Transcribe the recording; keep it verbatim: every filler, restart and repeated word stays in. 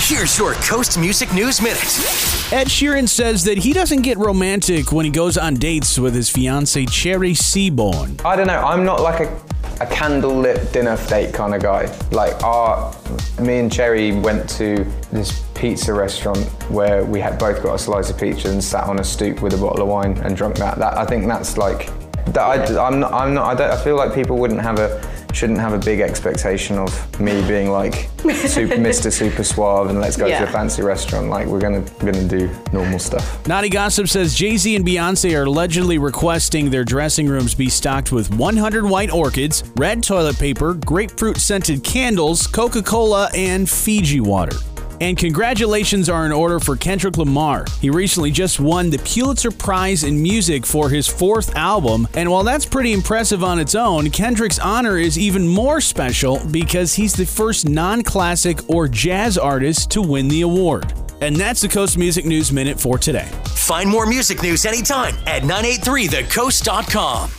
Here's your Coast Music News Minute. Ed Sheeran says that he doesn't get romantic when he goes on dates with his fiancée Cherry Seaborn. I don't know, I'm not like a, a candlelit dinner date kind of guy. Like our, me and Cherry went to this pizza restaurant where we had both got a slice of pizza and sat on a stoop with a bottle of wine and drunk that. That I think that's like, that I, I'm not, I'm not, I don't, I feel like people wouldn't have a, shouldn't have a big expectation of me being like super, Mister Super Suave and let's go yeah. to a fancy restaurant. Like we're gonna we're gonna do normal stuff. Naughty Gossip says Jay-Z and Beyonce are allegedly requesting their dressing rooms be stocked with one hundred white orchids, red toilet paper, grapefruit scented candles, Coca-Cola, and Fiji water. And congratulations are in order for Kendrick Lamar. He recently just won the Pulitzer Prize in Music for his fourth album, and while that's pretty impressive on its own, Kendrick's honor is even more special because he's the first non-classic or jazz artist to win the award. And that's the Coast Music News Minute for today. Find more music news anytime at nine eighty-three the coast dot com.